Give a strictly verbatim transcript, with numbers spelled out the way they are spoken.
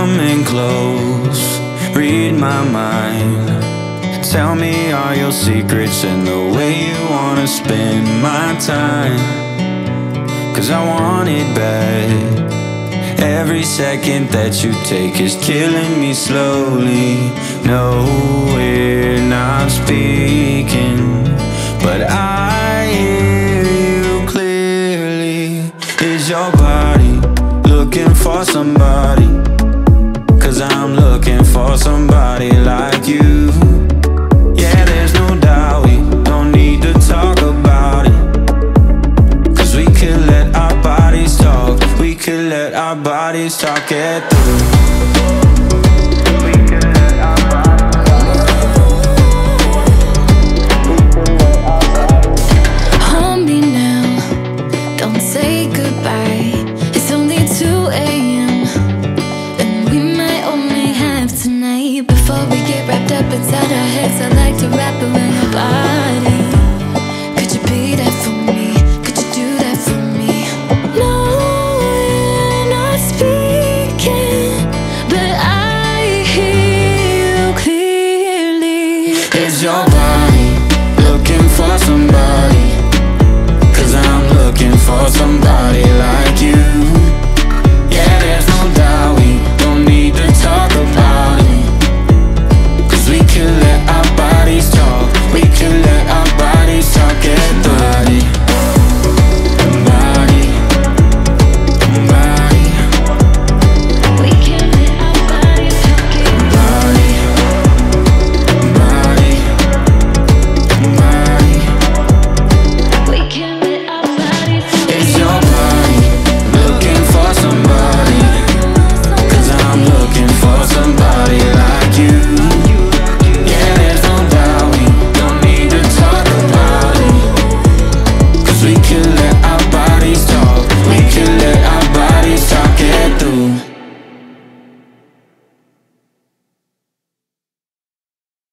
coming close, read my mind. Tell me all your secrets and the way you wanna spend my time. Cause I want it bad. Every second that you take is killing me slowly. No, we're not speaking, but I hear you clearly. Is your body looking for somebody? Cause I'm looking for somebody like you. Yeah, there's no doubt, we don't need to talk about it. Cause we could let our bodies talk. We could let our bodies talk it through. Before we get wrapped up inside our heads, I like to wrap around your body. Could you be that for me? Could you do that for me? No, we're not speaking, but I hear you clearly. Is your body looking for somebody? Cause I'm looking for somebody like you.